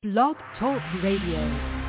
Blog Talk Radio.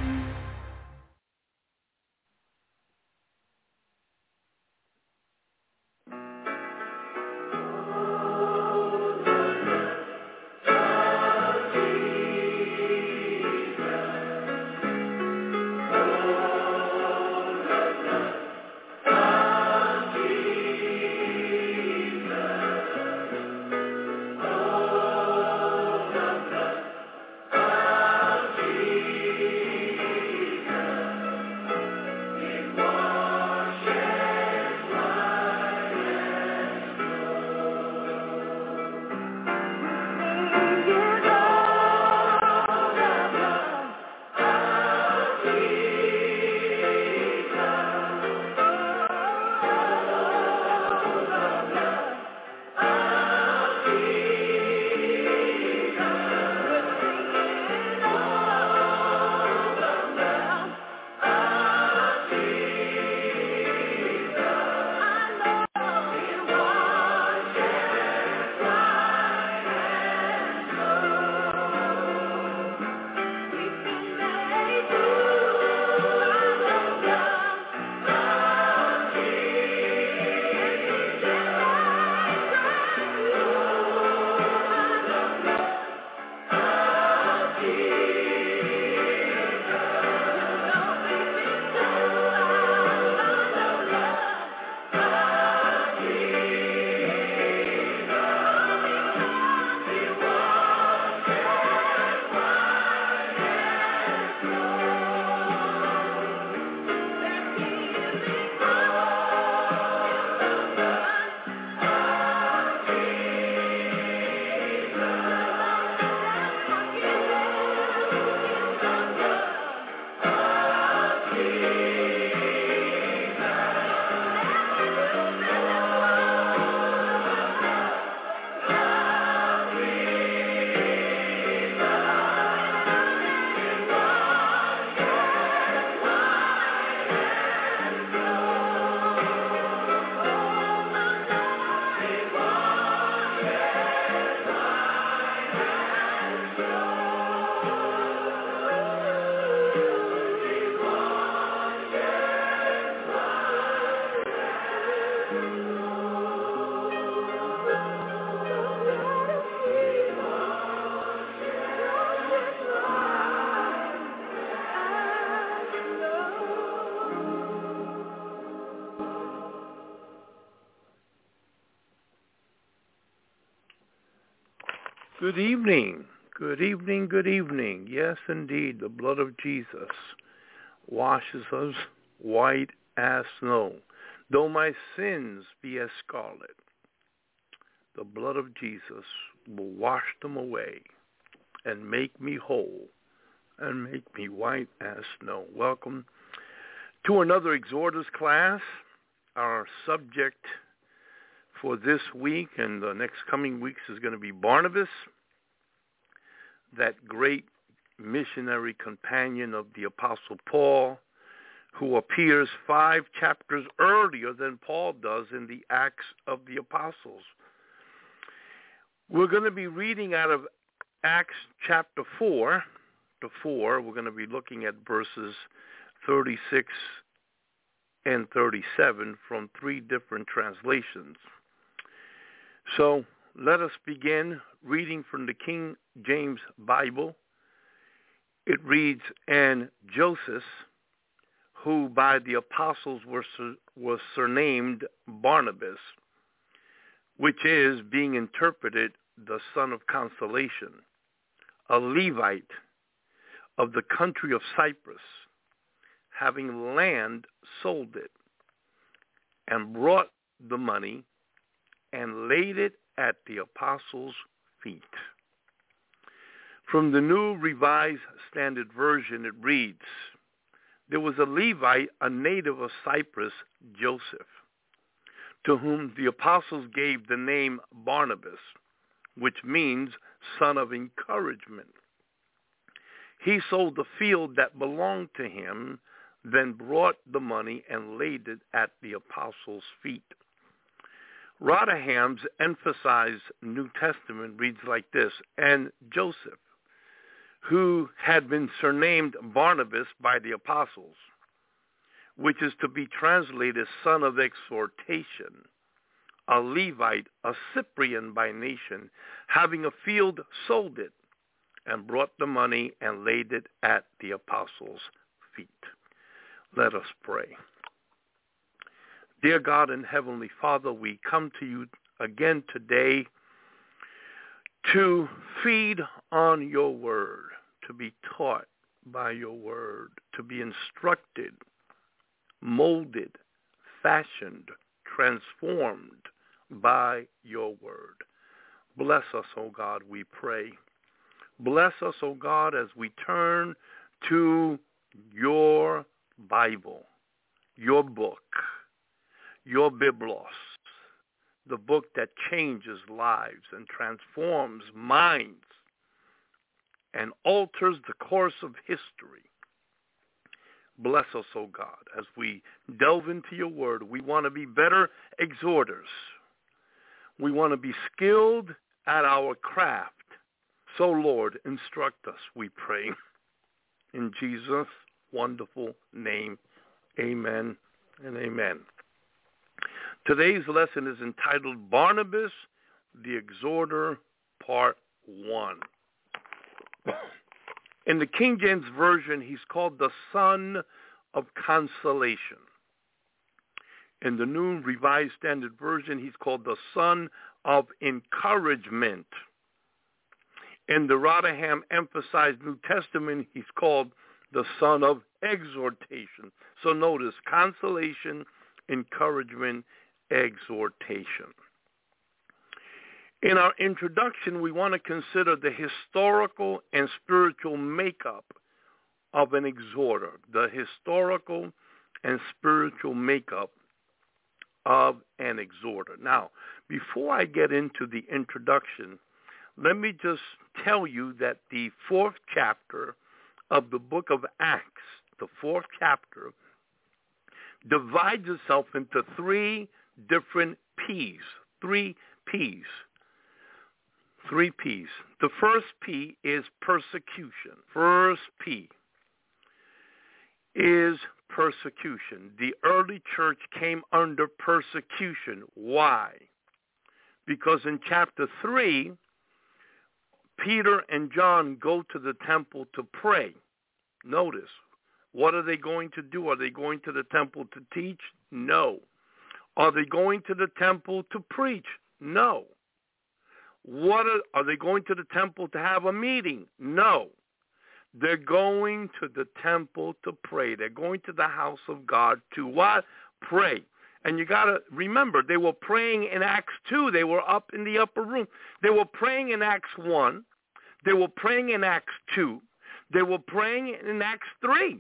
Good evening, good evening, good evening. Yes, indeed, the blood of Jesus washes us white as snow. Though my sins be as scarlet, the blood of Jesus will wash them away and make me whole and make me white as snow. Welcome to another Exhorters class. Our subject for this week and the next coming weeks is going to be Barnabas, that great missionary companion of the Apostle Paul, who appears 5 chapters earlier than Paul does in the Acts of the Apostles. We're going to be reading out of Acts chapter 4 to 4. We're going to be looking at verses 36 and 37 from 3 different translations. So let us begin reading from the King James Bible. It reads, "And Joseph, who by the apostles was surnamed Barnabas, which is, being interpreted, the son of consolation, a Levite of the country of Cyprus, having land, sold it, and brought the money and laid it at the apostles' feet." From the New Revised Standard Version, it reads, "There was a Levite, a native of Cyprus, Joseph, to whom the apostles gave the name Barnabas, which means son of encouragement. He sold the field that belonged to him, then brought the money and laid it at the apostles' feet." Rotherham's emphasized New Testament reads like this, "And Joseph, who had been surnamed Barnabas by the apostles, which is to be translated son of exhortation, a Levite, a Cyprian by nation, having a field, sold it, and brought the money and laid it at the apostles' feet. Let us pray. Dear God and Heavenly Father, we come to you again today to feed on your word, to be taught by your word, to be instructed, molded, fashioned, transformed by your word. Bless us, O God, we pray. Bless us, O God, as we turn to your Bible, your book, your Biblos, the book that changes lives and transforms minds and alters the course of history. Bless us, O God, as we delve into your word. We want to be better exhorters. We want to be skilled at our craft. So, Lord, instruct us, we pray. In Jesus' wonderful name, amen and amen. Today's lesson is entitled Barnabas, the Exhorter, Part 1. In the King James Version, he's called the Son of Consolation. In the New Revised Standard Version, he's called the Son of Encouragement. In the Rotherham Emphasized New Testament, he's called the Son of Exhortation. So notice, consolation, encouragement, exhortation. In our introduction, we want to consider the historical and spiritual makeup of an exhorter, the historical and spiritual makeup of an exhorter. Now, before I get into the introduction, let me just tell you that the fourth chapter of the book of Acts, the fourth chapter, divides itself into three different P's. Three P's. The first P is persecution. First P is persecution. The early church came under persecution. Why? Because in chapter 3, Peter and John go to the temple to pray. Notice, what are they going to do? Are they going to the temple to teach? No. Are they going to the temple to preach? No. Are they going to the temple to have a meeting? No. They're going to the temple to pray. They're going to the house of God to what? Pray. And you got to remember, they were praying in Acts 2. They were up in the upper room. They were praying in Acts 1. They were praying in Acts 2. They were praying in Acts 3.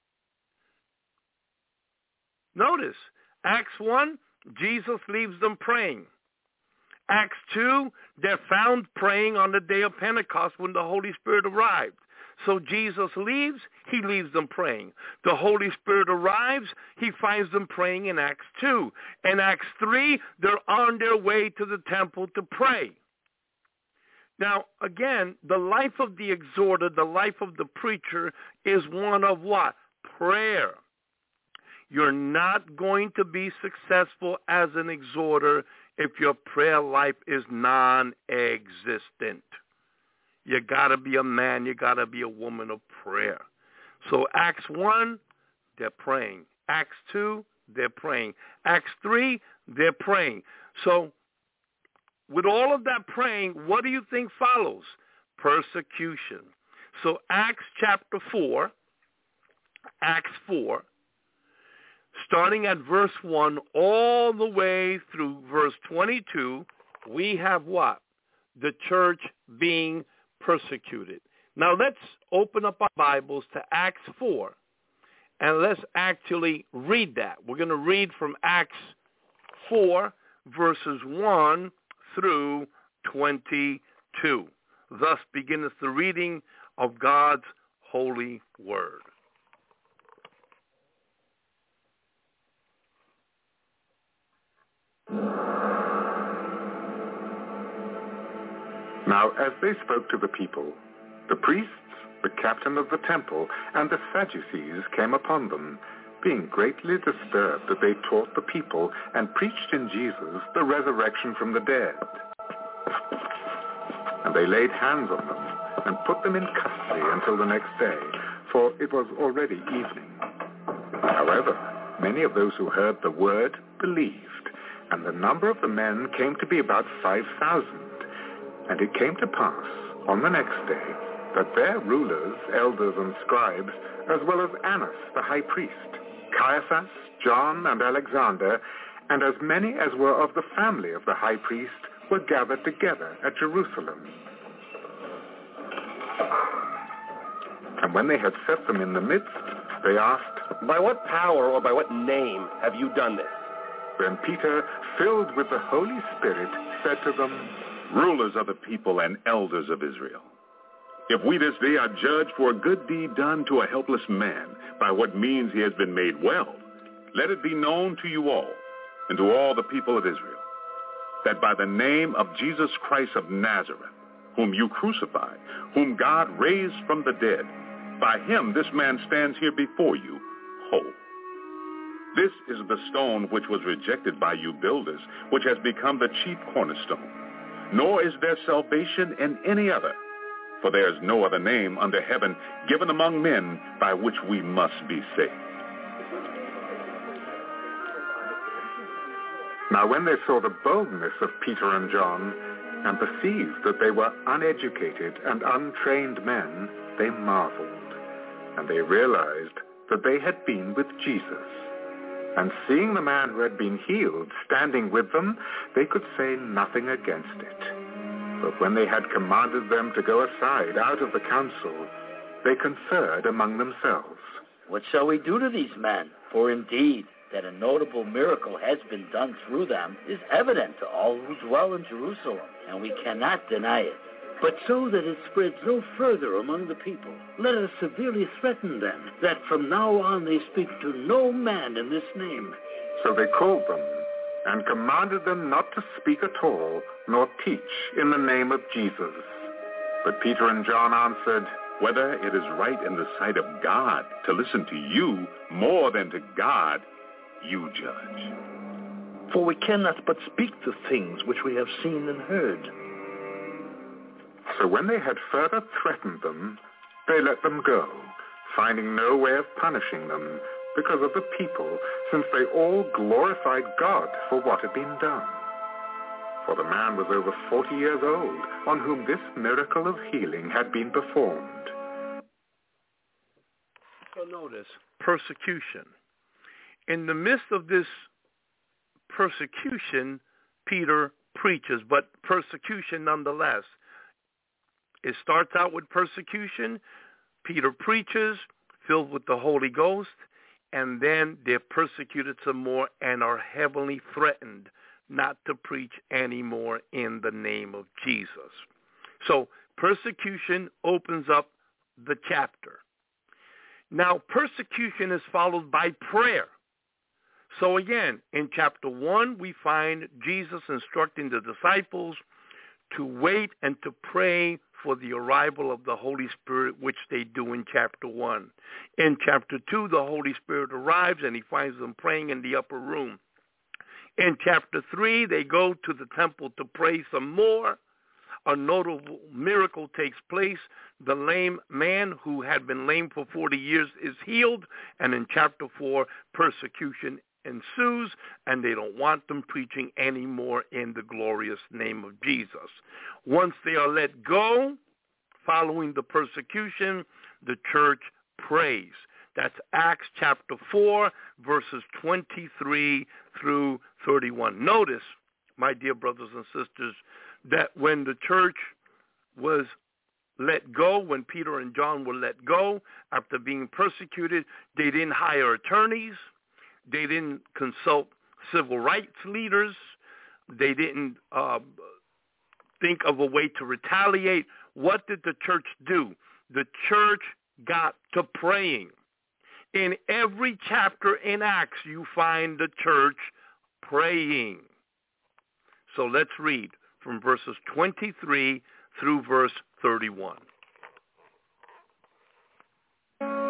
Notice, Acts 1, Jesus leaves them praying. Acts 2, they're found praying on the day of Pentecost when the Holy Spirit arrived. So Jesus leaves, he leaves them praying. The Holy Spirit arrives, he finds them praying in Acts 2. In Acts 3, they're on their way to the temple to pray. Now, again, the life of the exhorter, the life of the preacher is one of what? Prayer. You're not going to be successful as an exhorter if your prayer life is non-existent. You got to be a man. You got to be a woman of prayer. So Acts 1, they're praying. Acts 2, they're praying. Acts 3, they're praying. So with all of that praying, what do you think follows? Persecution. So Acts chapter 4, starting at verse 1 all the way through verse 22, we have what? The church being persecuted. Now let's open up our Bibles to Acts 4, and let's actually read that. We're going to read from Acts 4, verses 1 through 22. Thus beginneth the reading of God's holy word. Now, as they spoke to the people, the priests, the captain of the temple, and the Sadducees came upon them, being greatly disturbed that they taught the people and preached in Jesus the resurrection from the dead. And they laid hands on them and put them in custody until the next day, for it was already evening. However, many of those who heard the word believed, and the number of the men came to be about 5,000. And it came to pass on the next day that their rulers, elders, and scribes, as well as Annas the high priest, Caiaphas, John, and Alexander, and as many as were of the family of the high priest, were gathered together at Jerusalem. And when they had set them in the midst, they asked, "By what power or by what name have you done this?" Then Peter, filled with the Holy Spirit, said to them, "Rulers of the people and elders of Israel, if we this day are judged for a good deed done to a helpless man, by what means he has been made well, let it be known to you all, and to all the people of Israel, that by the name of Jesus Christ of Nazareth, whom you crucified, whom God raised from the dead, by him this man stands here before you whole. This is the stone which was rejected by you builders, which has become the chief cornerstone. Nor is there salvation in any other, for there is no other name under heaven given among men by which we must be saved." Now when they saw the boldness of Peter and John, and perceived that they were uneducated and untrained men, they marveled, and they realized that they had been with Jesus. And seeing the man who had been healed standing with them, they could say nothing against it. But when they had commanded them to go aside out of the council, they conferred among themselves. "What shall we do to these men? For indeed, that a notable miracle has been done through them is evident to all who dwell in Jerusalem, and we cannot deny it. But so that it spreads no further among the people, let us severely threaten them, that from now on they speak to no man in this name." So they called them and commanded them not to speak at all, nor teach in the name of Jesus. But Peter and John answered, "Whether it is right in the sight of God to listen to you more than to God, you judge. For we cannot but speak the things which we have seen and heard." So when they had further threatened them, they let them go, finding no way of punishing them because of the people, since they all glorified God for what had been done. For the man was over 40 years old, on whom this miracle of healing had been performed. So notice, persecution. In the midst of this persecution, Peter preaches, but persecution nonetheless. It starts out with persecution. Peter preaches, filled with the Holy Ghost, and then they're persecuted some more and are heavily threatened not to preach anymore in the name of Jesus. So persecution opens up the chapter. Now, persecution is followed by prayer. So again, in chapter 1, we find Jesus instructing the disciples to wait and to pray for the arrival of the Holy Spirit, which they do in chapter 1. In chapter 2, the Holy Spirit arrives and he finds them praying in the upper room. In chapter 3, they go to the temple to pray some more. A notable miracle takes place. The lame man who had been lame for 40 years is healed. And in chapter 4, persecution ensues, and they don't want them preaching anymore in the glorious name of Jesus. Once they are let go, following the persecution, the church prays. That's Acts chapter 4, verses 23 through 31. Notice, my dear brothers and sisters, that when the church was let go, when Peter and John were let go after being persecuted, they didn't hire attorneys. They didn't consult civil rights leaders. They didn't think of a way to retaliate. What did the church do? The church got to praying. In every chapter in Acts, you find the church praying. So let's read from verses 23 through verse 31.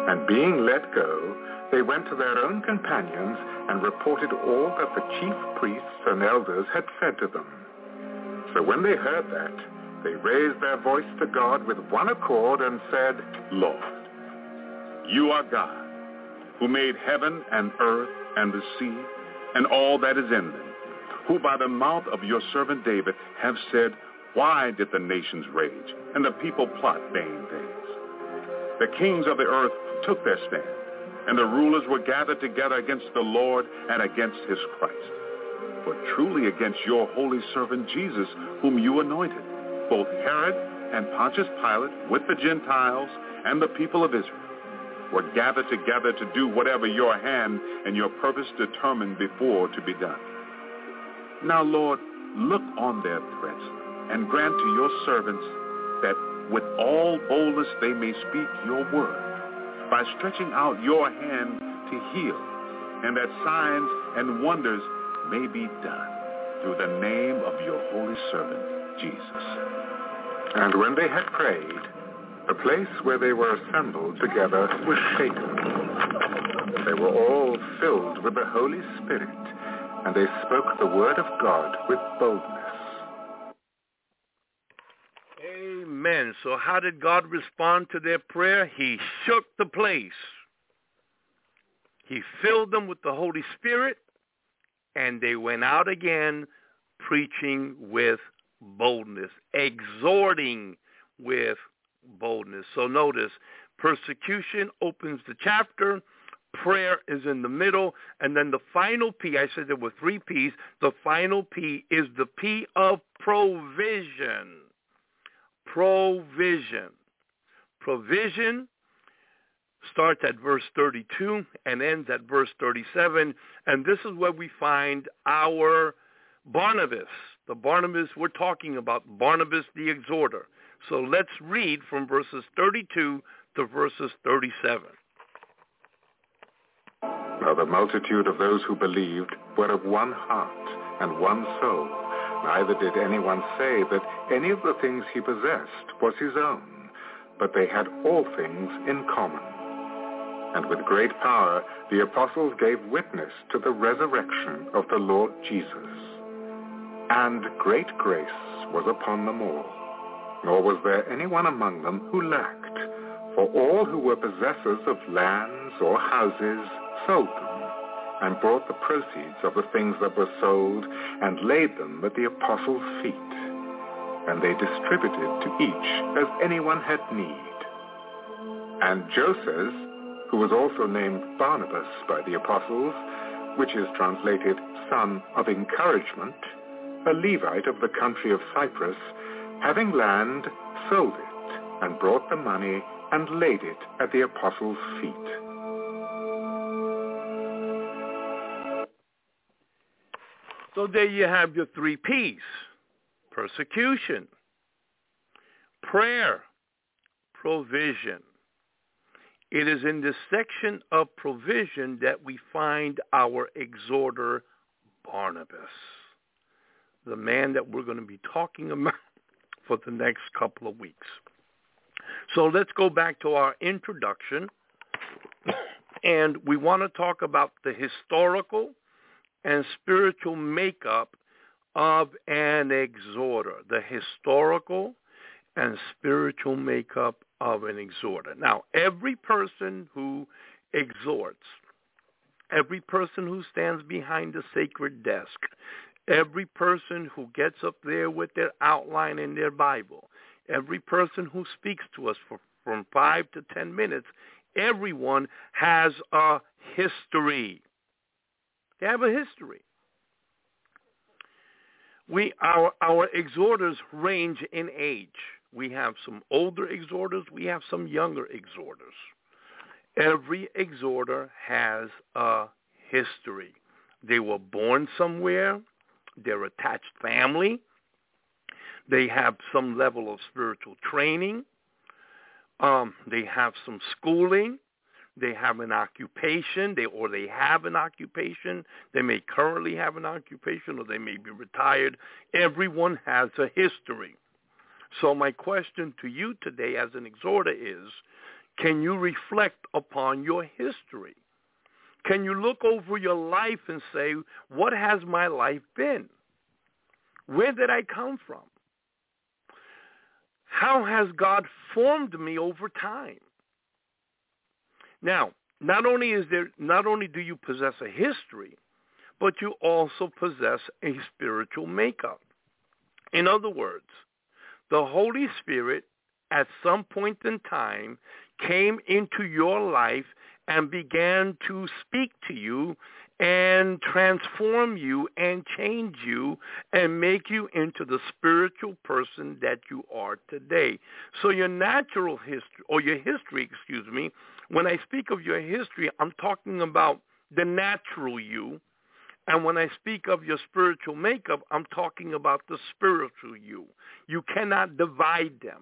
And being let go, they went to their own companions and reported all that the chief priests and elders had said to them. So when they heard that, they raised their voice to God with one accord and said, Lord, you are God, who made heaven and earth and the sea and all that is in them, who by the mouth of your servant David have said, why did the nations rage and the people plot vain things? The kings of the earth took their stand, and the rulers were gathered together against the Lord and against his Christ. For truly against your holy servant Jesus, whom you anointed, both Herod and Pontius Pilate with the Gentiles and the people of Israel were gathered together to do whatever your hand and your purpose determined before to be done. Now, Lord, look on their threats and grant to your servants that with all boldness they may speak your word by stretching out your hand to heal, and that signs and wonders may be done through the name of your holy servant, Jesus. And when they had prayed, the place where they were assembled together was shaken. They were all filled with the Holy Spirit, and they spoke the word of God with boldness. Amen. So how did God respond to their prayer? He shook the place. He filled them with the Holy Spirit, and they went out again preaching with boldness, exhorting with boldness. So notice, persecution opens the chapter, prayer is in the middle, and then the final P, I said there were 3 P's, the final P is the P of provision. Provision. Provision starts at verse 32 and ends at verse 37, and this is where we find our Barnabas. The Barnabas we're talking about, Barnabas the exhorter. So let's read from verses 32 to verses 37. Now the multitude of those who believed were of one heart and one soul. Neither did anyone say that any of the things he possessed was his own, but they had all things in common. And with great power the apostles gave witness to the resurrection of the Lord Jesus. And great grace was upon them all. Nor was there anyone among them who lacked, for all who were possessors of lands or houses sold them, and brought the proceeds of the things that were sold, and laid them at the apostles' feet. And they distributed to each as anyone had need. And Joses, who was also named Barnabas by the apostles, which is translated son of encouragement, a Levite of the country of Cyprus, having land, sold it, and brought the money, and laid it at the apostles' feet. So there you have your 3 P's. Persecution, prayer, provision. It is in this section of provision that we find our exhorter, Barnabas, the man that we're going to be talking about for the next couple of weeks. So let's go back to our introduction, and we want to talk about the historical and spiritual makeup of an exhorter, the historical and spiritual makeup of an exhorter. Now, every person who exhorts, every person who stands behind the sacred desk, every person who gets up there with their outline in their Bible, every person who speaks to us from 5 to 10 minutes, everyone has a history. They have a history. Our exhorters range in age. We have some older exhorters. We have some younger exhorters. Every exhorter has a history. They were born somewhere. They're attached family. They have some level of spiritual training. They have some schooling. They have an occupation, they have an occupation. They may currently have an occupation, or they may be retired. Everyone has a history. So my question to you today as an exhorter is, Can you reflect upon your history? Can you look over your life and say, what has my life been? Where did I come from? How has God formed me over time? Now, not only do you possess a history, but you also possess a spiritual makeup. In other words, the Holy Spirit at some point in time came into your life and began to speak to you and transform you and change you and make you into the spiritual person that you are today. So your natural history, or your history, when I speak of your history, I'm talking about the natural you. And when I speak of your spiritual makeup, I'm talking about the spiritual you. You cannot divide them.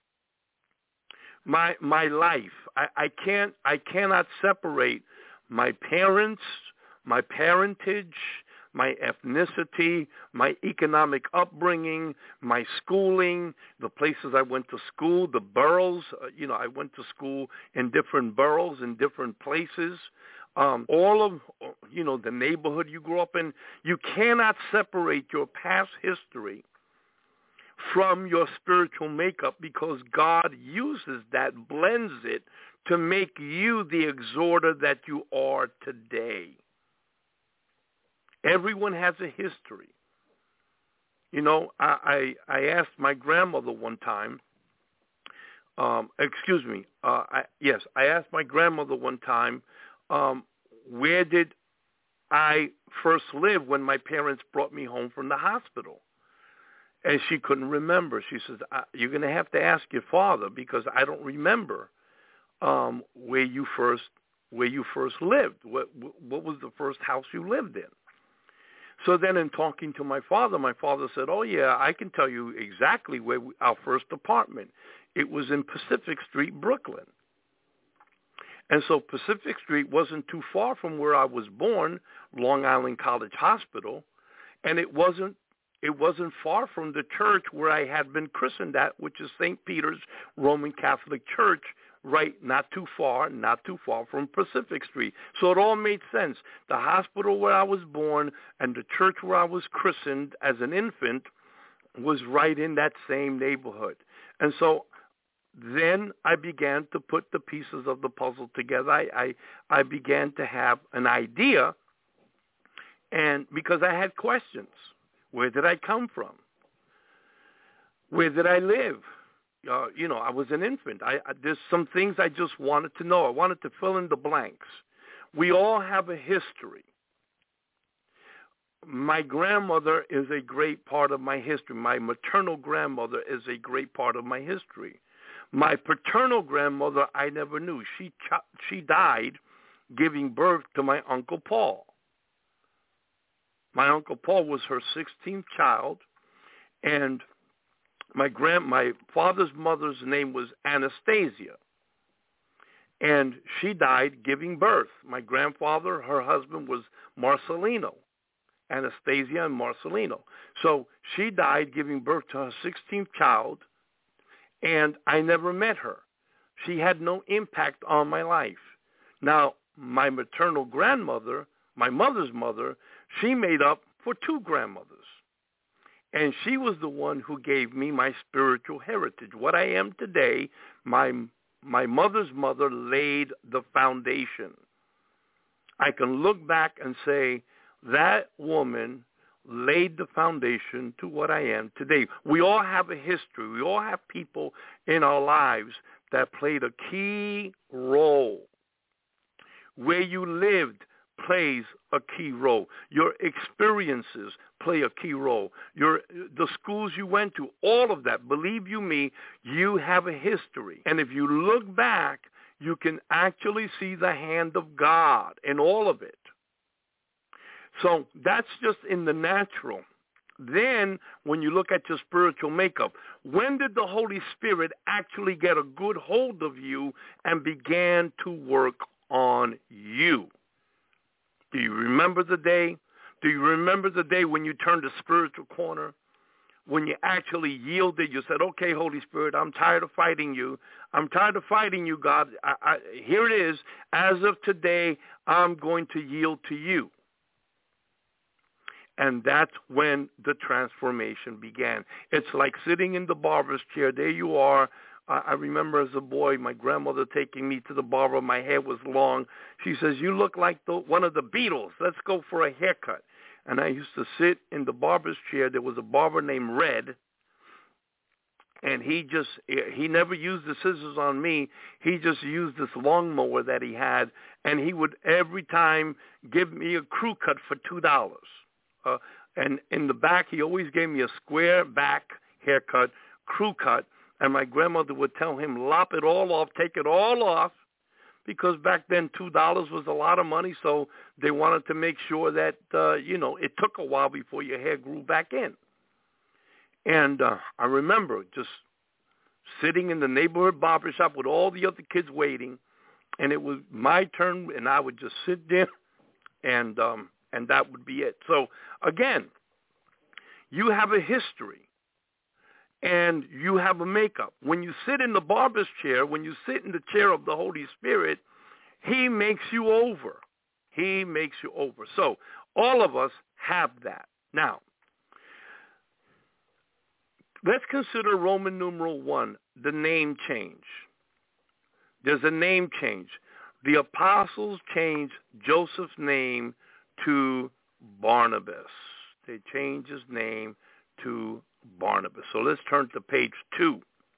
My life, I cannot separate my parents, my parentage, my ethnicity, my economic upbringing, my schooling, the places I went to school, the boroughs. I went to school in different boroughs in different places. All of, the neighborhood you grew up in. You cannot separate your past history from your spiritual makeup, because God uses that, blends it to make you the exhorter that you are today. Everyone has a history. I asked my grandmother one time, I asked my grandmother one time, where did I first live when my parents brought me home from the hospital? And she couldn't remember. She says, you're going to have to ask your father, because I don't remember where you first lived. What was the first house you lived in? So then in talking to my father said, oh, yeah, I can tell you exactly where our first apartment. It was in Pacific Street, Brooklyn. And so Pacific Street wasn't too far from where I was born, Long Island College Hospital, and it wasn't far from the church where I had been christened at, which is St. Peter's Roman Catholic Church, right, not too far from Pacific Street. So it all made sense. The hospital where I was born and the church where I was christened as an infant was right in that same neighborhood. And so then I began to put the pieces of the puzzle together. I began to have an idea, and because I had questions. Where did I come from? Where did I live? I was an infant. There's some things I just wanted to know. I wanted to fill in the blanks. We all have a history. My grandmother is a great part of my history. My maternal grandmother is a great part of my history. My paternal grandmother I never knew. She died giving birth to my Uncle Paul. My Uncle Paul was her 16th child, and my father's mother's name was Anastasia, and she died giving birth. My grandfather, her husband, was Marcelino, Anastasia and Marcelino. So she died giving birth to her 16th child, and I never met her. She had no impact on my life. Now, my maternal grandmother, my mother's mother, she made up for two grandmothers. And she was the one who gave me my spiritual heritage. What I am today, my mother's mother laid the foundation. I can look back and say, that woman laid the foundation to what I am today. We all have a history. We all have people in our lives that played a key role. Where you lived plays a key role. Your experiences play a key role. The schools you went to, all of that, believe you me, you have a history. And if you look back, you can actually see the hand of God in all of it. So that's just in the natural. Then when you look at your spiritual makeup, when did the Holy Spirit actually get a good hold of you and began to work on you? Do you remember the day? Do you remember the day when you turned the spiritual corner? when you actually yielded. You said, okay, Holy Spirit, I'm tired of fighting you. I'm tired of fighting you, God. Here it is. As of today, I'm going to yield to you. And that's when the transformation began. It's like sitting in the barber's chair. There you are. I remember as a boy, my grandmother taking me to the barber. My hair was long. She says, you look like one of the Beatles. Let's go for a haircut. And I used to sit in the barber's chair. There was a barber named Red, and he never used the scissors on me. He just used this lawnmower that he had, and he would every time give me a crew cut for $2. And in the back, he always gave me a square back haircut, crew cut, and my grandmother would tell him, lop it all off, take it all off, because back then $2 was a lot of money, so they wanted to make sure that, it took a while before your hair grew back in. And I remember just sitting in the neighborhood barbershop with all the other kids waiting, and it was my turn, and I would just sit there, and that would be it. So, again, you have a history, and you have a makeup. When you sit in the barber's chair, when you sit in the chair of the Holy Spirit, he makes you over. He makes you over. So all of us have that. Now, let's consider Roman numeral 1, the name change. There's a name change. The apostles changed Joseph's name to Barnabas. They changed his name to Barnabas. So let's turn to page 2.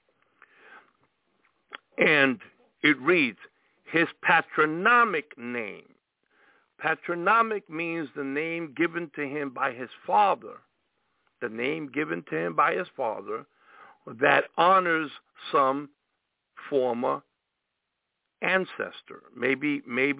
And it reads, his patronymic name. Patronymic means the name given to him by his father. The name given to him by his father that honors some former ancestor. Maybe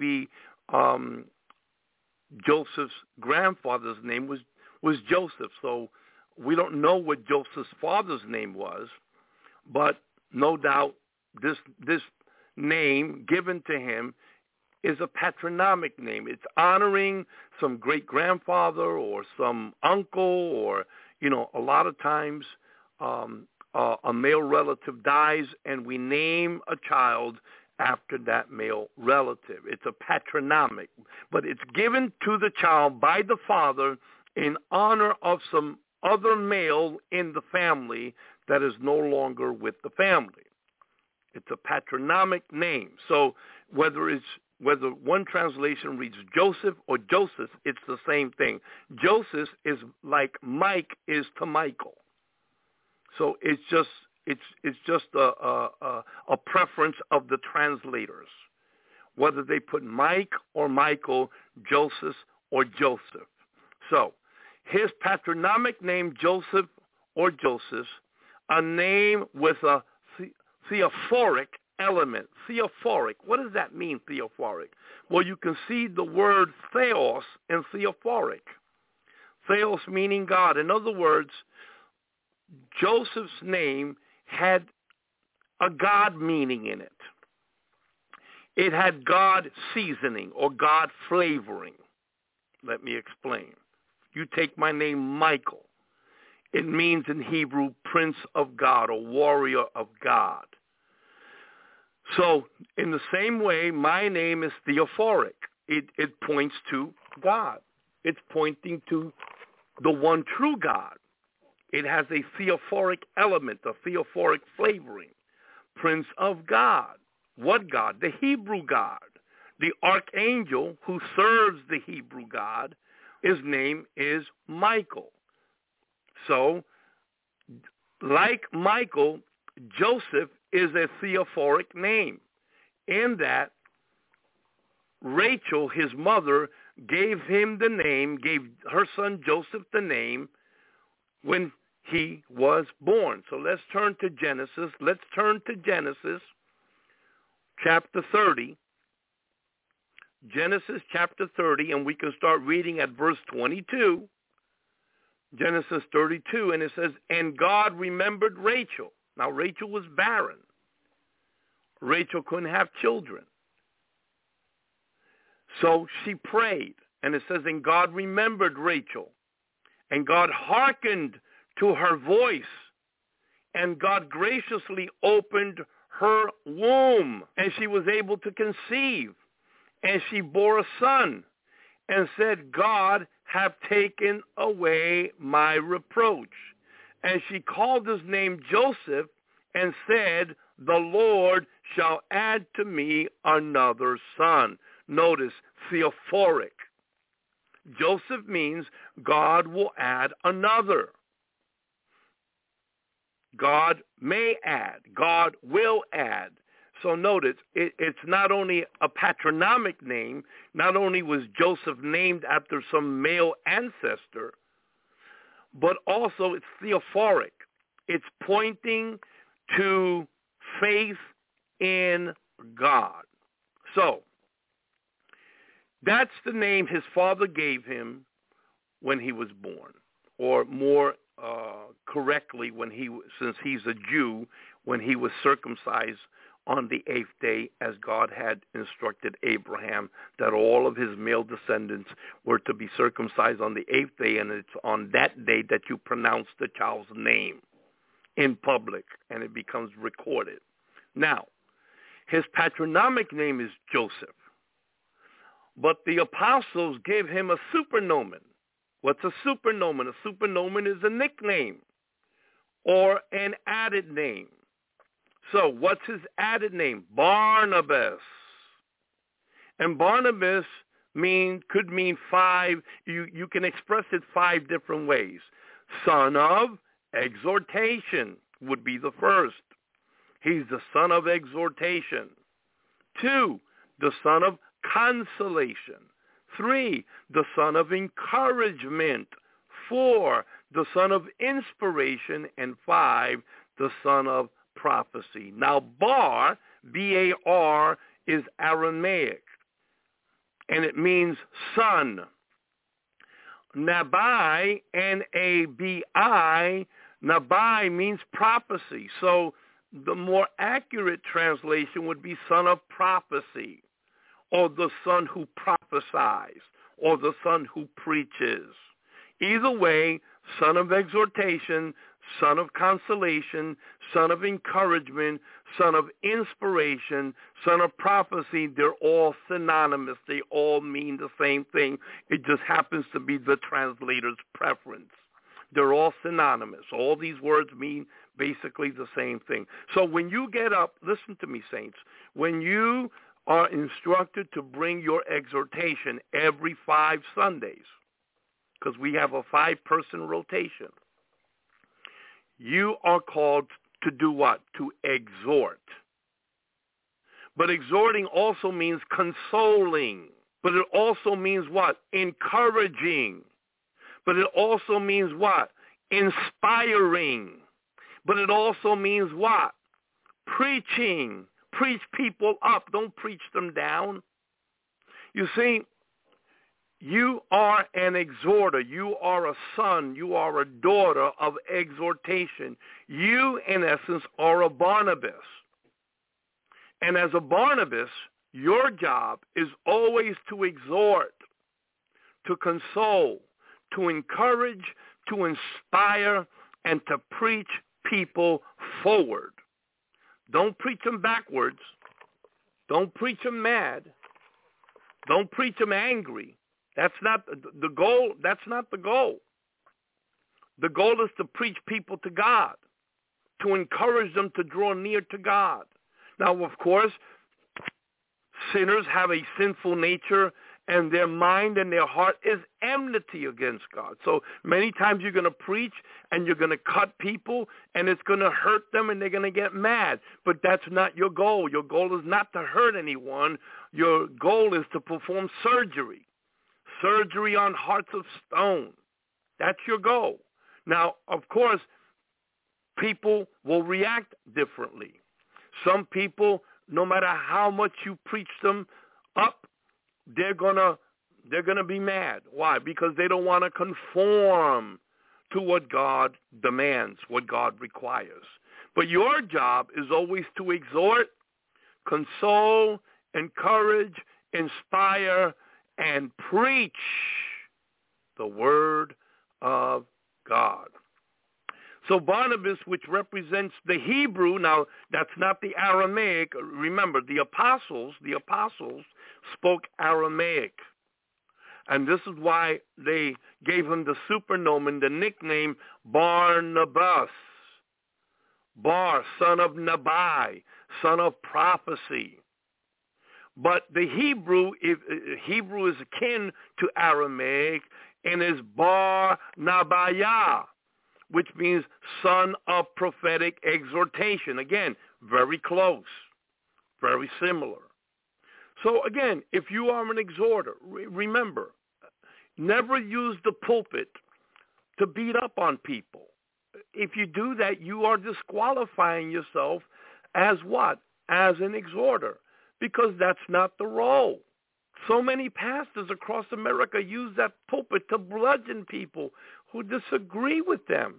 Joseph's grandfather's name was Joseph. So we don't know what Joseph's father's name was, but no doubt this name given to him is a patronymic name. It's honoring some great-grandfather or some uncle or, a lot of times a male relative dies and we name a child after that male relative. It's a patronymic, but it's given to the child by the father in honor of some other male in the family that is no longer with the family. It's a patronymic name. So whether one translation reads Joseph or Joseph, it's the same thing. Joseph is like Mike is to Michael. So it's just a preference of the translators, whether they put Mike or Michael, Joseph or Joseph. So his patronymic name, Joseph or Joseph, a name with a theophoric element. Theophoric. What does that mean, theophoric? Well, you can see the word theos in theophoric. Theos meaning God. In other words, Joseph's name had a God meaning in it. It had God seasoning or God flavoring. Let me explain. You take my name, Michael. It means in Hebrew, Prince of God or Warrior of God. So in the same way, my name is theophoric. It points to God. It's pointing to the one true God. It has a theophoric element, a theophoric flavoring. Prince of God. What God? The Hebrew God. The archangel who serves the Hebrew God, his name is Michael. So, like Michael, Joseph is a theophoric name in that Rachel, his mother, gave him the name, gave her son Joseph the name when he was born. So let's turn to Genesis. Let's turn to Genesis chapter 30. Genesis chapter 30, and we can start reading at verse 22. Genesis 32, and it says, and God remembered Rachel. Now, Rachel was barren. Rachel couldn't have children. So she prayed, and it says, and God remembered Rachel, and God hearkened to her voice, and God graciously opened her womb, and she was able to conceive, and she bore a son, and said, God have taken away my reproach. And she called his name Joseph, and said, the Lord shall add to me another son. Notice, theophoric. Joseph means God will add another. God may add. God will add. So notice, it's not only a patronymic name, not only was Joseph named after some male ancestor, but also it's theophoric. It's pointing to faith in God. So, that's the name his father gave him when he was born, or more correctly, since he's a Jew, when he was circumcised on the 8th day, as God had instructed Abraham, that all of his male descendants were to be circumcised on the 8th day, and it's on that day that you pronounce the child's name in public, and it becomes recorded. Now, his patronymic name is Joseph, but the apostles gave him a supernomen. What's a supernomen? A supernomen is a nickname or an added name. So what's his added name? Barnabas. And Barnabas could mean five. You can express it 5 different ways. Son of exhortation would be the first. He's the son of exhortation. 2, the son of consolation. 3, the son of encouragement. 4, the son of inspiration. And 5, the son of prophecy. Now, bar, B-A-R, is Aramaic, and it means son. Nabai, N-A-B-I, Nabai means prophecy. So the more accurate translation would be son of prophecy, or the son who prophesies, or the son who preaches. Either way, son of exhortation, son of consolation, son of encouragement, son of inspiration, son of prophecy, they're all synonymous. They all mean the same thing. It just happens to be the translator's preference. They're all synonymous. All these words mean basically the same thing. So when you get up, listen to me, saints, when you are instructed to bring your exhortation every 5 Sundays, because we have a 5-person rotation, you are called to do what? To exhort. But exhorting also means consoling. But it also means what? Encouraging. But it also means what? Inspiring. But it also means what? Preaching. Preach people up. Don't preach them down. You see, you are an exhorter. You are a son. You are a daughter of exhortation. You, in essence, are a Barnabas. And as a Barnabas, your job is always to exhort, to console, to encourage, to inspire, and to preach people forward. Don't preach them backwards. Don't preach them mad. Don't preach them angry. That's not the goal. That's not the goal. The goal is to preach people to God, to encourage them to draw near to God. Now, of course, sinners have a sinful nature, and their mind and their heart is enmity against God. So many times you're going to preach and you're going to cut people, and it's going to hurt them, and they're going to get mad. But that's not your goal. Your goal is not to hurt anyone. Your goal is to perform surgery on hearts of stone. That's your goal. Now, of course, people will react differently. Some people, no matter how much you preach them up, they're gonna be mad. Why? Because they don't want to conform to what God demands, what God requires. But your job is always to exhort, console, encourage, inspire, and preach the word of God. So Barnabas, which represents the Hebrew, now that's not the Aramaic. Remember, the apostles spoke Aramaic. And this is why they gave him the supernomen, the nickname Barnabas. Bar, son of Nabai, son of prophecy. But the Hebrew is akin to Aramaic and is Bar Nabaya, which means son of prophetic exhortation. Again, very close, very similar. So again, if you are an exhorter, remember, never use the pulpit to beat up on people. If you do that, you are disqualifying yourself as what? As an exhorter, because that's not the role. So many pastors across America use that pulpit to bludgeon people who disagree with them.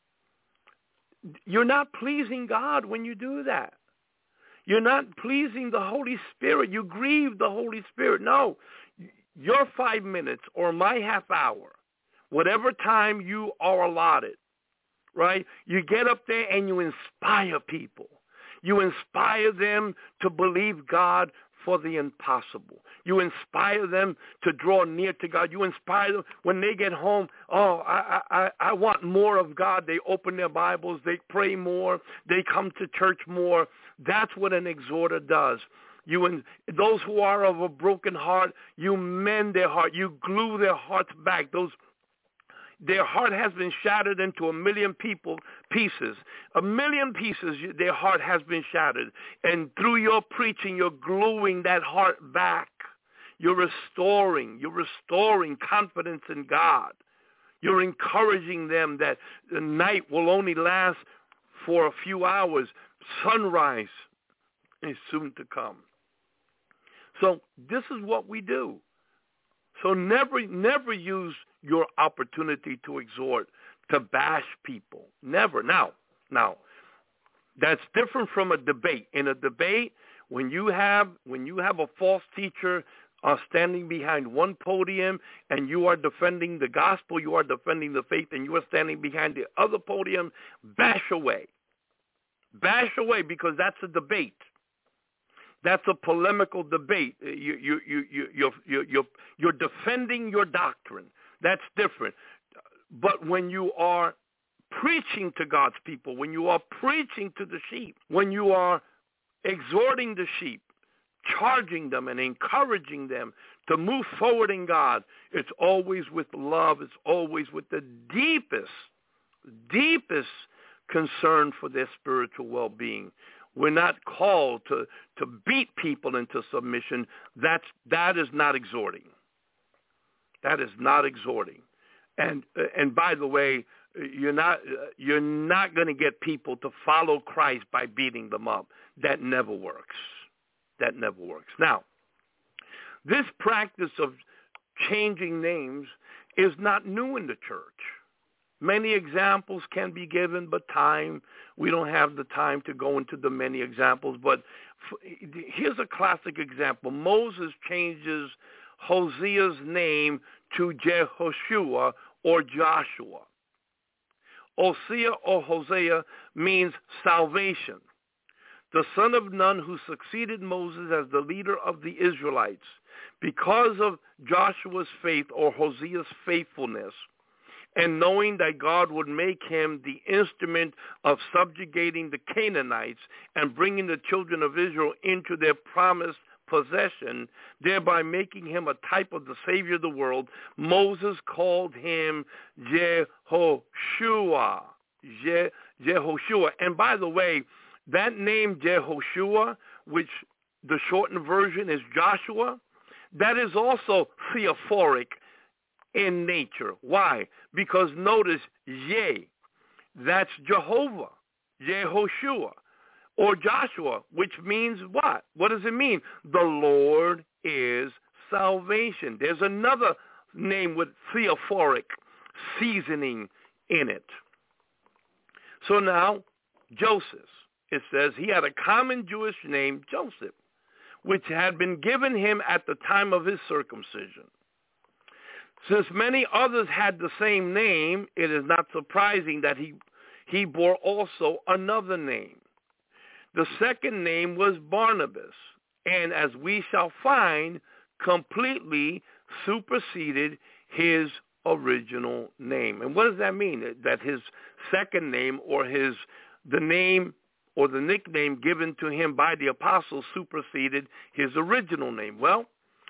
You're not pleasing God when you do that. You're not pleasing the Holy Spirit. You grieve the Holy Spirit. No, your 5 minutes or my half hour, whatever time you are allotted, right? You get up there and you inspire people. You inspire them to believe God for the impossible. You inspire them to draw near to God. You inspire them when they get home. Oh, I want more of God. They open their Bibles. They pray more. They come to church more. That's what an exhorter does. Those who are of a broken heart, you mend their heart. You glue their hearts back. Their heart has been shattered into 1 million pieces. 1 million pieces, their heart has been shattered. And through your preaching, you're gluing that heart back. You're restoring confidence in God. You're encouraging them that the night will only last for a few hours. Sunrise is soon to come. So this is what we do. So never use your opportunity to exhort to bash people. Never. Now, that's different from a debate. In a debate, when you have a false teacher standing behind one podium and you are defending the gospel, you are defending the faith, and you are standing behind the other podium, bash away. Bash away, because that's a debate. That's a polemical debate. You're defending your doctrine. That's different. But when you are preaching to God's people, when you are preaching to the sheep, when you are exhorting the sheep, charging them and encouraging them to move forward in God, it's always with love. It's always with the deepest concern for their spiritual well-being. We're not called to beat people into submission. That is not exhorting. That is not exhorting. And by the way, you're not going to get people to follow Christ by beating them up. That never works. That never works. Now, this practice of changing names is not new in the church. Many examples can be given, but we don't have the time to go into the many examples. But here's a classic example. Moses changes Hosea's name to Jehoshua or Joshua. Hosea or Hosea means salvation. The son of Nun who succeeded Moses as the leader of the Israelites, because of Joshua's faith or Hosea's faithfulness, and knowing that God would make him the instrument of subjugating the Canaanites and bringing the children of Israel into their promised possession, thereby making him a type of the Savior of the world, Moses called him Jehoshua. Jehoshua. And by the way, that name Jehoshua, which the shortened version is Joshua, that is also theophoric in nature. Why? Because notice that's Jehovah, Jehoshua, or Joshua, which means what? What does it mean? The Lord is salvation. There's another name with theophoric seasoning in it. So now, Joseph, it says he had a common Jewish name, Joseph, which had been given him at the time of his circumcision. Since many others had the same name, it is not surprising that he he bore also another name. The second name was Barnabas, and as we shall find, completely superseded his original name. And what does that mean? That his second name or the name or the nickname given to him by the apostles superseded his original name. Well,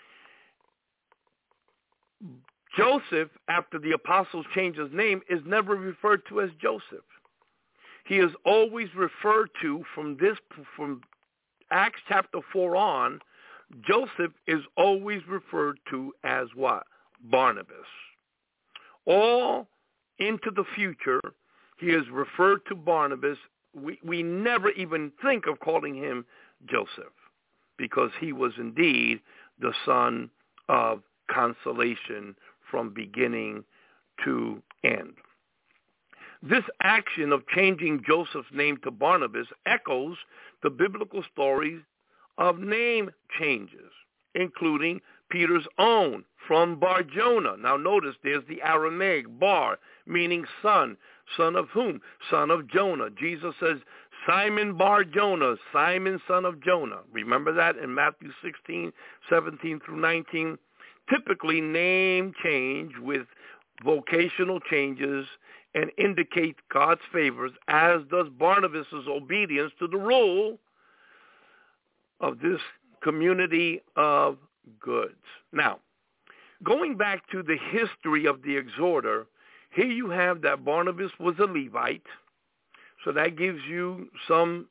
Joseph, after the apostles changed his name, is never referred to as Joseph. He is always referred to from Acts chapter 4 on. Joseph is always referred to as what? Barnabas. All into the future, he is referred to Barnabas. We never even think of calling him Joseph, because he was indeed the son of consolation from beginning to end. This action of changing Joseph's name to Barnabas echoes the biblical stories of name changes, including Peter's own from Bar-Jonah. Now notice there's the Aramaic Bar, meaning son. Son of whom? Son of Jonah. Jesus says, Simon Bar-Jonah, Simon son of Jonah. Remember that in Matthew 16, 17 through 19? Typically name change with vocational changes and indicate God's favors, as does Barnabas' obedience to the rule of this community of goods. Now, going back to the history of the exhorter, here you have that Barnabas was a Levite, so that gives you some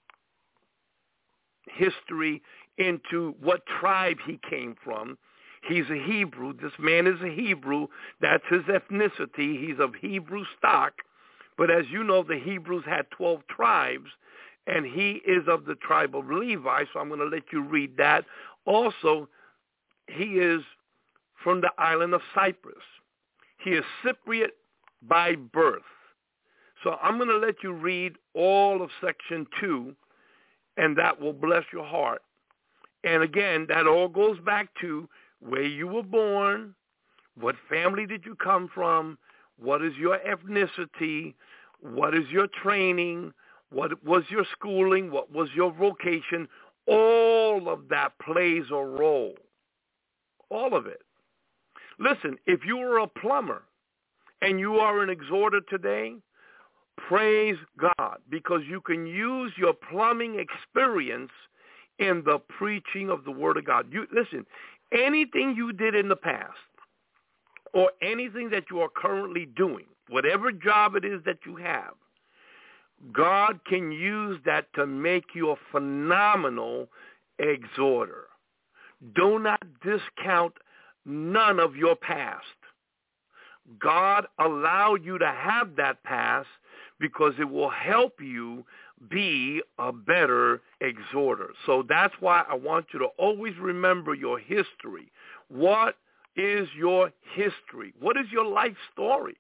history into what tribe he came from. He's a Hebrew. This man is a Hebrew. That's his ethnicity. He's of Hebrew stock. But as you know, the Hebrews had 12 tribes, and he is of the tribe of Levi, so I'm going to let you read that. Also, he is from the island of Cyprus. He is Cypriot by birth. So I'm going to let you read all of section 2, and that will bless your heart. And again, that all goes back to where you were born, what family did you come from, what is your ethnicity, what is your training, what was your schooling, what was your vocation. All of that plays a role. All of it. Listen, if you were a plumber and you are an exhorter today, praise God, because you can use your plumbing experience in the preaching of the Word of God. Listen, anything you did in the past or anything that you are currently doing, whatever job it is that you have, God can use that to make you a phenomenal exhorter. Do not discount none of your past. God allowed you to have that past because it will help you be a better exhorter. So that's why I want you to always remember your history. What is your history? What is your life story?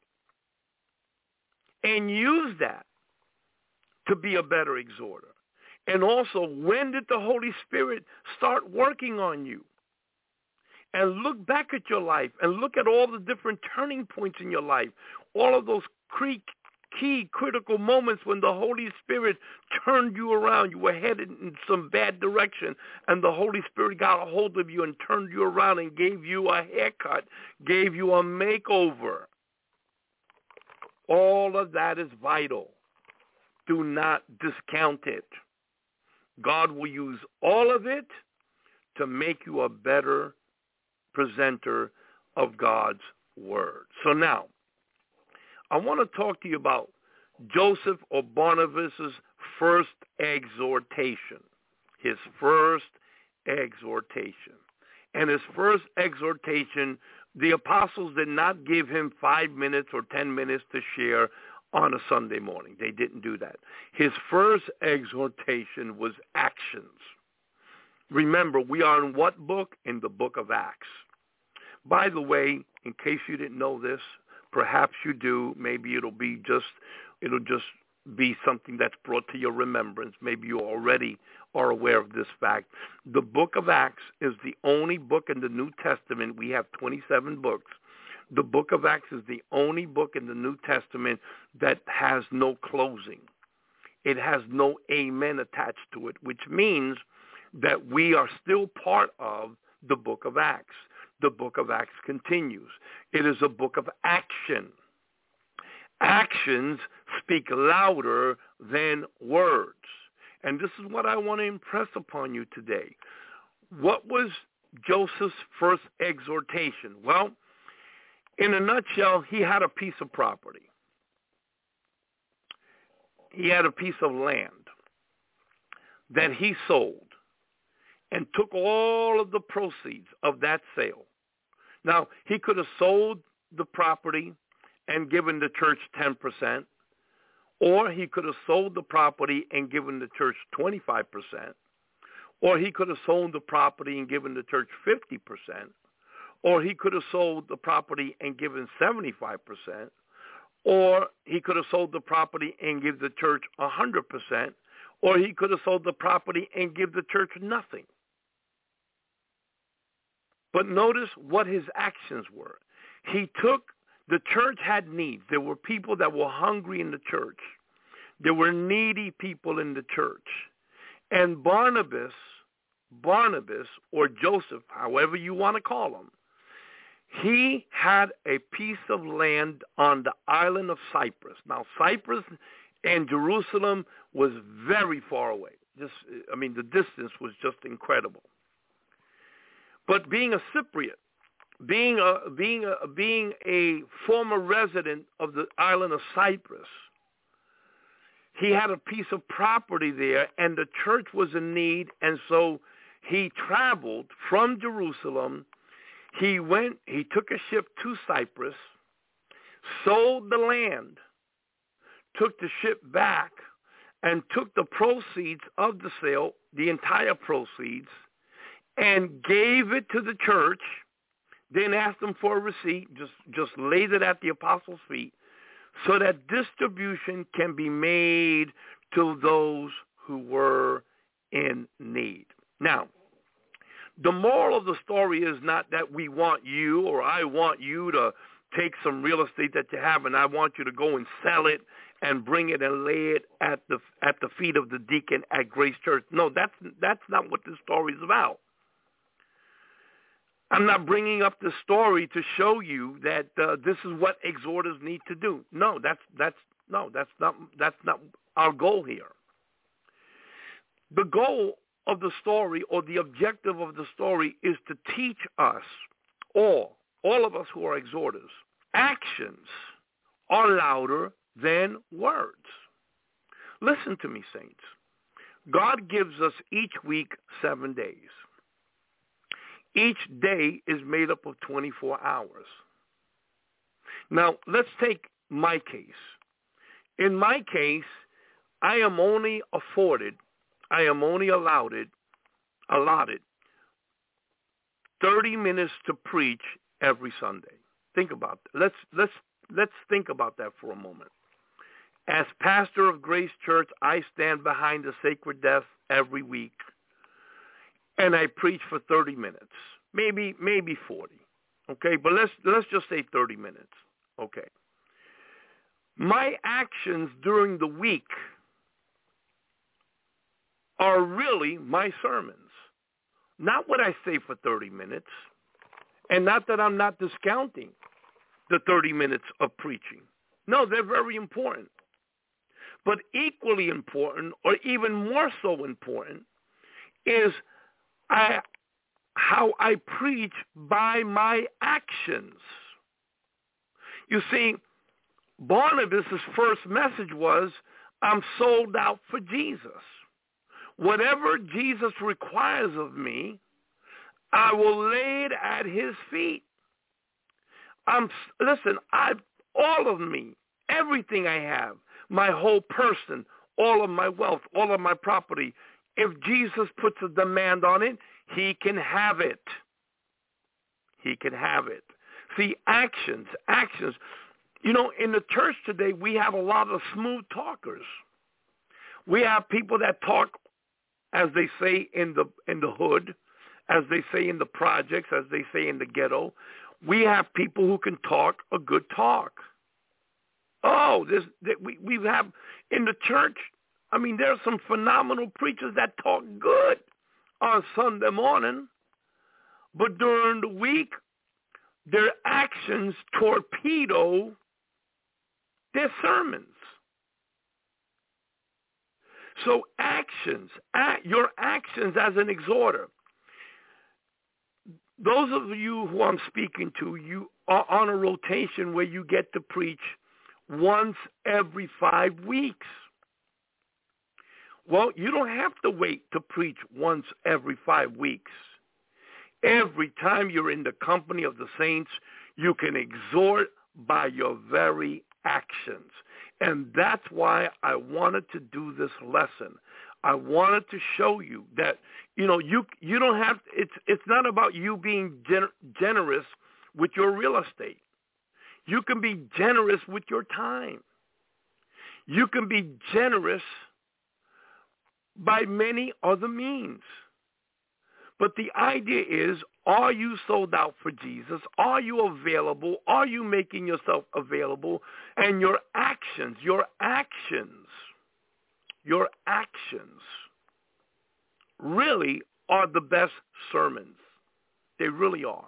And use that to be a better exhorter. And also, when did the Holy Spirit start working on you? And look back at your life and look at all the different turning points in your life, all of those key critical moments when the Holy Spirit turned you around. You were headed in some bad direction, and the Holy Spirit got a hold of you and turned you around and gave you a haircut, gave you a makeover. All of that is vital. Do not discount it. God will use all of it to make you a better presenter of God's Word. So now, I want to talk to you about Joseph or Barnabas' first exhortation. His first exhortation. And his first exhortation, the apostles did not give him 5 minutes or 10 minutes to share on a Sunday morning. They didn't do that. His first exhortation was actions. Remember, we are in what book? In the book of Acts. By the way, in case you didn't know this, perhaps you do. Maybe it'll just be something that's brought to your remembrance. Maybe you already are aware of this fact. The book of Acts is the only book in the New Testament. We have 27 books. The book of Acts is the only book in the New Testament that has no closing. It has no amen attached to it, which means that we are still part of the book of Acts. The book of Acts continues. It is a book of action. Actions speak louder than words. And this is what I want to impress upon you today. What was Joseph's first exhortation? Well, in a nutshell, he had a piece of property. He had a piece of land that he sold and took all of the proceeds of that sale. Now, he could have sold the property and given the church 10%, or he could have sold the property and given the church 25%, or he could have sold the property and given the church 50%, or he could have sold the property and given 75%, or he could have sold the property and give the church 100%, or he could have sold the property and give the church nothing. But notice what his actions were. The church had needs. There were people that were hungry in the church. There were needy people in the church. And Barnabas, or Joseph, however you want to call him, he had a piece of land on the island of Cyprus. Now, Cyprus and Jerusalem was very far away. The distance was just incredible. But being a Cypriot, being a former resident of the island of Cyprus, he had a piece of property there, and the church was in need, and so he traveled from Jerusalem. He took a ship to Cyprus, sold the land, took the ship back, and took the proceeds of the sale, the entire proceeds, and gave it to the church, then asked them for a receipt, just laid it at the apostles' feet, so that distribution can be made to those who were in need. Now, the moral of the story is not that we want you or I want you to take some real estate that you have and I want you to go and sell it and bring it and lay it at the feet of the deacon at Grace Church. No, that's not what this story is about. I'm not bringing up the story to show you that this is what exhorters need to do. No, that's not our goal here. The goal of the story, or the objective of the story, is to teach us, all of us who are exhorters, actions are louder than words. Listen to me, saints. God gives us each week 7 days. Each day is made up of 24 hours. Now, let's take my case. In my case, I am only allotted 30 minutes to preach every Sunday. Think about that. Let's think about that for a moment. As pastor of Grace Church, I stand behind the sacred desk every week, and I preach for 30 minutes, maybe 40. Okay, but let's just say 30 minutes. Okay. My actions during the week are really my sermons. Not what I say for 30 minutes, and not that I'm not discounting the 30 minutes of preaching. No, they're very important. But equally important, or even more so important, is how I preach by my actions. You see, Barnabas' first message was, I'm sold out for Jesus. Whatever Jesus requires of me, I will lay it at his feet. All of me, everything I have, my whole person, all of my wealth, all of my property, if Jesus puts a demand on it, he can have it. He can have it. See, actions. You know, in the church today, we have a lot of smooth talkers. We have people that talk, as they say in the hood, as they say in the projects, as they say in the ghetto. We have people who can talk a good talk. Oh, we have in the church, I mean, there are some phenomenal preachers that talk good on Sunday morning, but during the week, their actions torpedo their sermons. So your actions as an exhorter. Those of you who I'm speaking to, you are on a rotation where you get to preach once every 5 weeks. Well, you don't have to wait to preach once every 5 weeks. Every time you're in the company of the saints, you can exhort by your very actions. And that's why I wanted to do this lesson. I wanted to show you that, you don't have, it's not about you being generous with your real estate. You can be generous with your time. You can be generous by many other means. But the idea is, are you sold out for Jesus? Are you available? Are you making yourself available? And your actions really are the best sermons. They really are.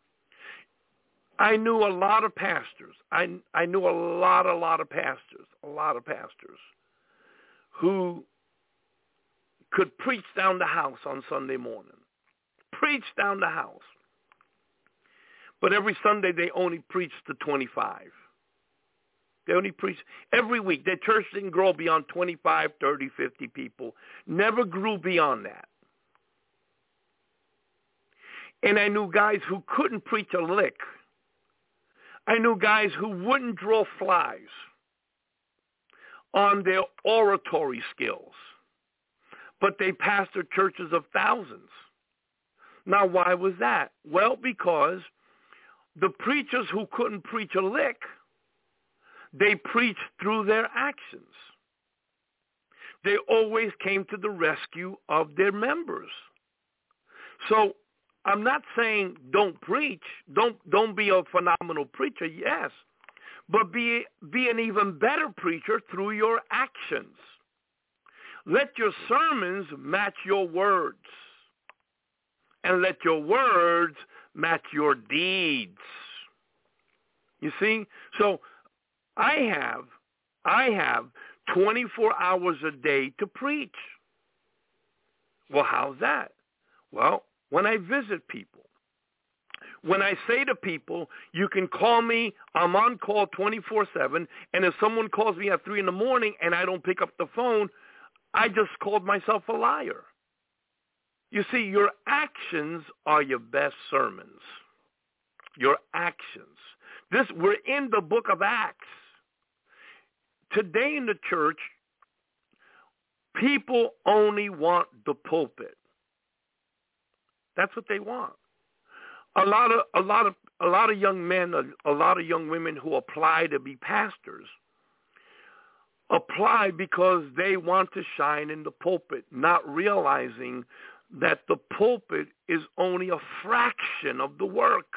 I knew a lot of pastors. I knew a lot of pastors who could preach down the house on Sunday morning. Preach down the house. But every Sunday they only preached to 25. They only preached every week. Their church didn't grow beyond 25, 30, 50 people. Never grew beyond that. And I knew guys who couldn't preach a lick. I knew guys who wouldn't draw flies on their oratory skills. But they pastored churches of thousands. Now, why was that? Well, because the preachers who couldn't preach a lick, they preached through their actions. They always came to the rescue of their members. So I'm not saying don't preach, don't be a phenomenal preacher, yes, but be an even better preacher through your actions. Let your sermons match your words, and let your words match your deeds. You see? So I have 24 hours a day to preach. Well, how's that? Well, when I visit people, when I say to people, you can call me, I'm on call 24/7, and if someone calls me at 3 a.m. and I don't pick up the phone, I just called myself a liar. You see, your actions are your best sermons. Your actions. We're in the book of Acts. Today in the church, people only want the pulpit. That's what they want. A lot of young men, a lot of young women who apply to be pastors apply because they want to shine in the pulpit, not realizing that the pulpit is only a fraction of the work.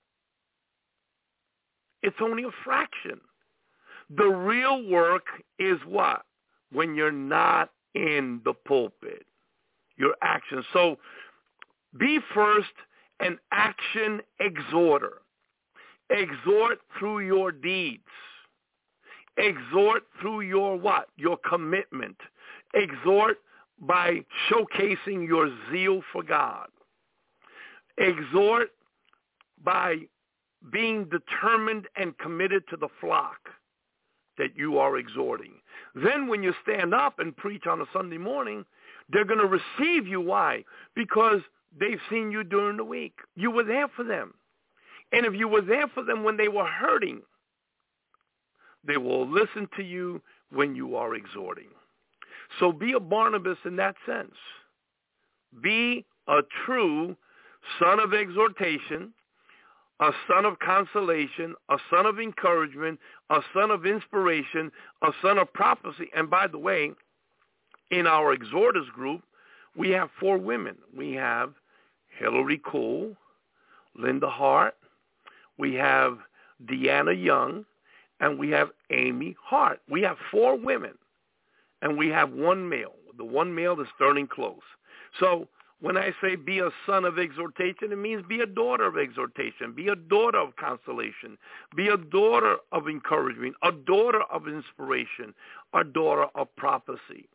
It's only a fraction. The real work is what? When you're not in the pulpit. Your actions. So be first an action exhorter. Exhort through your deeds. Exhort through your what? Your commitment. Exhort by showcasing your zeal for God. Exhort by being determined and committed to the flock that you are exhorting. Then when you stand up and preach on a Sunday morning, they're going to receive you. Why? Because they've seen you during the week. You were there for them. And if you were there for them when they were hurting, they will listen to you when you are exhorting. So be a Barnabas in that sense. Be a true son of exhortation, a son of consolation, a son of encouragement, a son of inspiration, a son of prophecy. And by the way, in our exhorters group, we have 4 women. We have Hillary Cole, Linda Hart, we have Deanna Young, and we have Amy Hart. We have 4 women, and we have 1 male. The 1 male is Sterling Close. So when I say be a son of exhortation, it means be a daughter of exhortation, be a daughter of consolation, be a daughter of encouragement, a daughter of inspiration, a daughter of prophecy.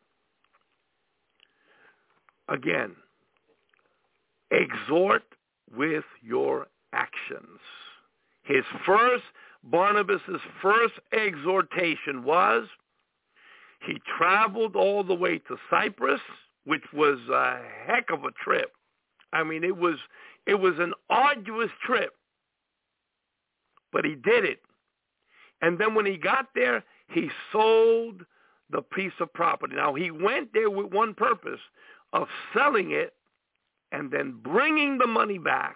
Again, exhort with your actions. Barnabas' first exhortation was, he traveled all the way to Cyprus, which was a heck of a trip. I mean, it was an arduous trip, but he did it. And then when he got there, he sold the piece of property. Now, he went there with one purpose of selling it and then bringing the money back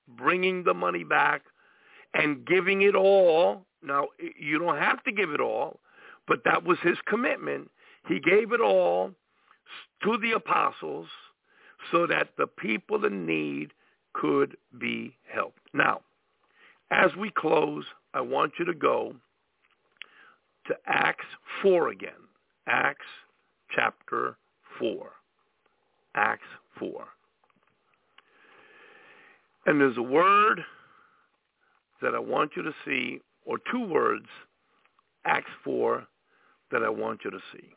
and giving it all. Now, you don't have to give it all, but that was his commitment. He gave it all to the apostles so that the people in need could be helped. Now, as we close, I want you to go to Acts 4 again. Acts chapter 4. Acts 4. And there's a word that I want you to see, or 2 words, Acts 4, that I want you to see.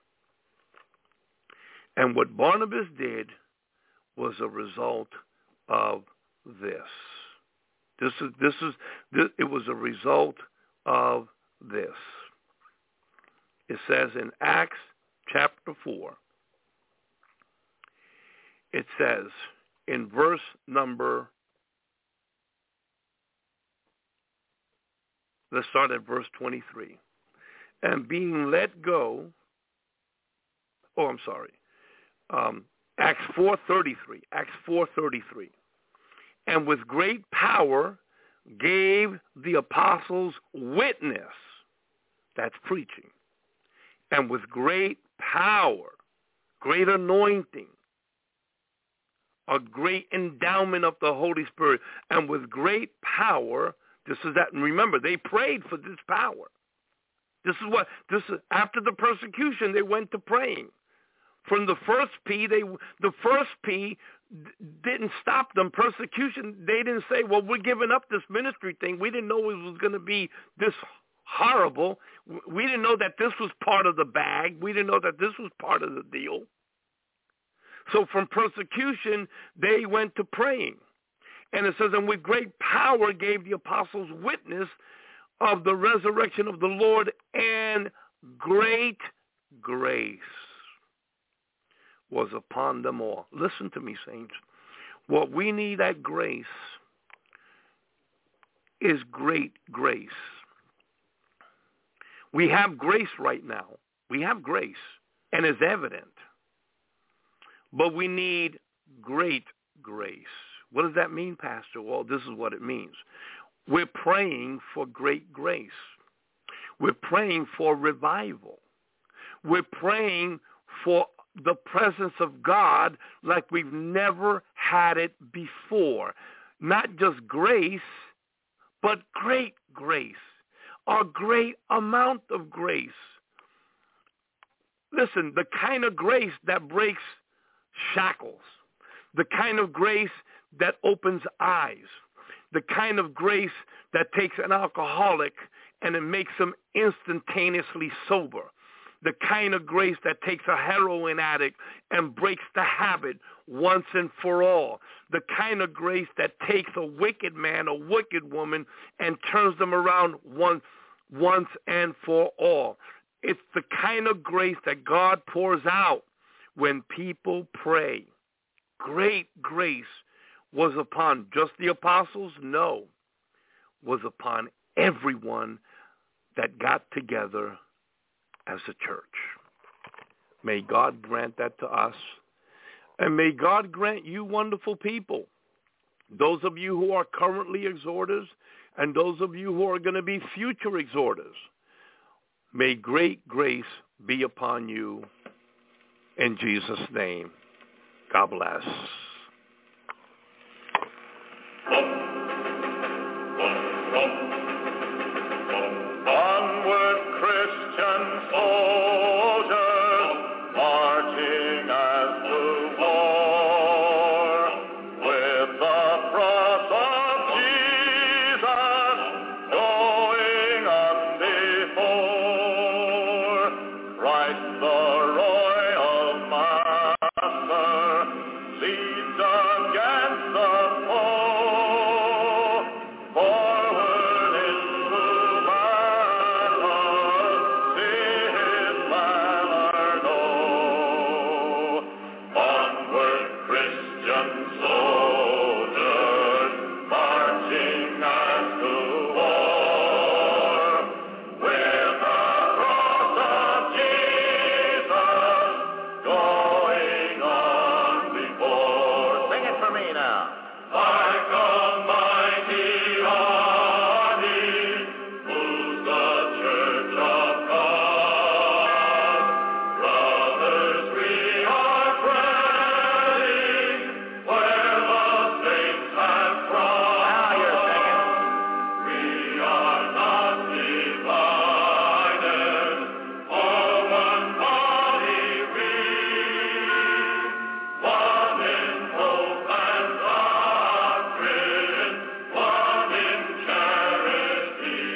And what Barnabas did was a result of this. It was a result of this. It says in Acts chapter 4, it says in verse number, let's start at verse 23. And being let go, Acts 4:33. Acts 4:33. And with great power gave the apostles witness. That's preaching. And with great power, great anointing, a great endowment of the Holy Spirit, and with great power, this is that. And remember, they prayed for this power. This is after the persecution, they went to praying. From the first P, the first P didn't stop them. Persecution, they didn't say, well, we're giving up this ministry thing. We didn't know it was going to be this horrible. We didn't know that this was part of the bag. We didn't know that this was part of the deal. So from persecution, they went to praying. And it says, and with great power gave the apostles witness of the resurrection of the Lord, and great grace was upon them all. Listen to me, saints. What we need at grace is great grace. We have grace right now. We have grace, and it's evident. But we need great grace. What does that mean, Pastor? Well, this is what it means. We're praying for great grace. We're praying for revival. We're praying for the presence of God like we've never had it before. Not just grace, but great grace. A great amount of grace. Listen, the kind of grace that breaks shackles. The kind of grace that opens eyes. The kind of grace that takes an alcoholic and it makes him instantaneously sober. The kind of grace that takes a heroin addict and breaks the habit once and for all. The kind of grace that takes a wicked man, a wicked woman, and turns them around once and for all. It's the kind of grace that God pours out when people pray. Great grace was upon just the apostles? No. Was upon everyone that got together as a church. May God grant that to us. And may God grant you, wonderful people, those of you who are currently exhorters and those of you who are going to be future exhorters, may great grace be upon you in Jesus' name. God bless. Onward, Christian soldiers, marching as to war, with the cross of Jesus going on before. Christ the royal master leads against the foe. Forward into battle, see his banner go. Onward, Christian soldiers, marching as to war, with the cross of Jesus going on before. Sing it for me now. Like a mighty army moves the Church of God. Brothers, we are praying where the saints have crossed. Now you're singing. We are not divided, all one body we, one in hope and doctrine, one in charity.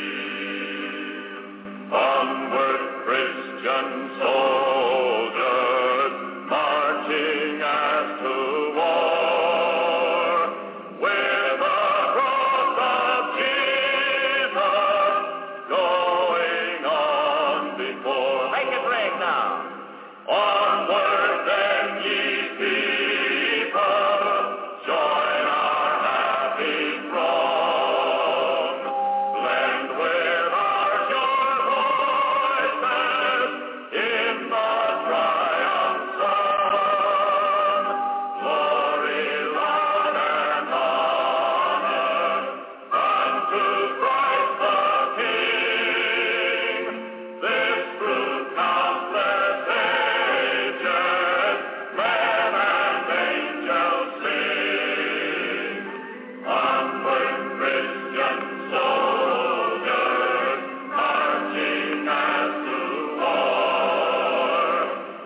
Onward, Christian soldiers, marching as to war, with the cross of Jesus going on before. Make it ring now. Onward then, ye people, join our happy throng. Blend with our joy voices in the triumph song. Glory, love, and honor unto Christ the King. This through countless ages, men and angels sing. Onward, Christian soldiers, marching as to war,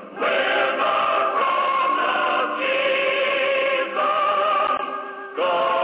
with the cross of Jesus going